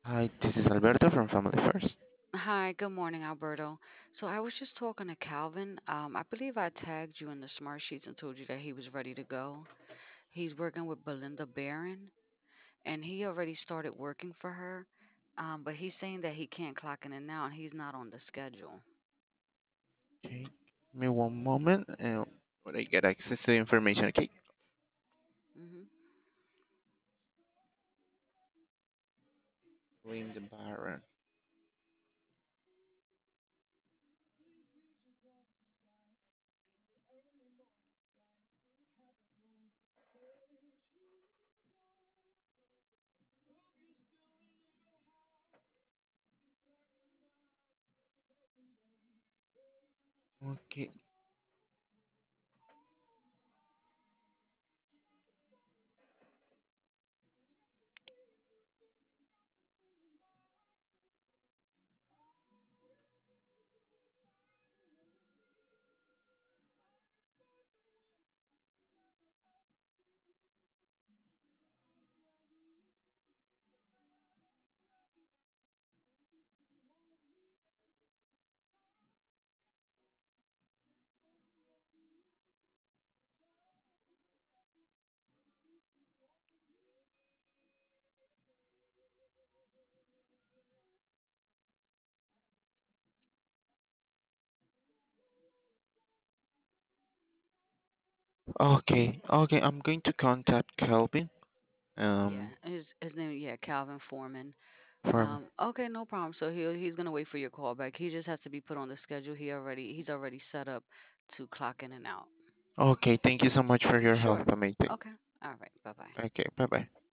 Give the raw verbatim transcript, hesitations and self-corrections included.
Hi, this is Alberto from Family First. Hi, good morning, Alberto. So I was just talking to Calvin. Um, I believe I tagged you in the smart sheets and told you that he was ready to go. He's working with Belinda Barron, and he already started working for her. Um, but he's saying that he can't clock in and out, and he's not on the schedule. Okay, give me one moment and when I get access to the information. Okay, hmm Linda Baron. Okay, okay, okay. I'm going to contact Kelvin. Yeah, Um, his his name, yeah, Calvin Foreman. from. Um, okay, no problem. So he he's gonna wait for your call back. He just has to be put on the schedule. He already he's already set up to clock in and out. Okay, thank you so much for your Sure. help. Amazing. Okay. All right. Bye bye. Okay, bye bye.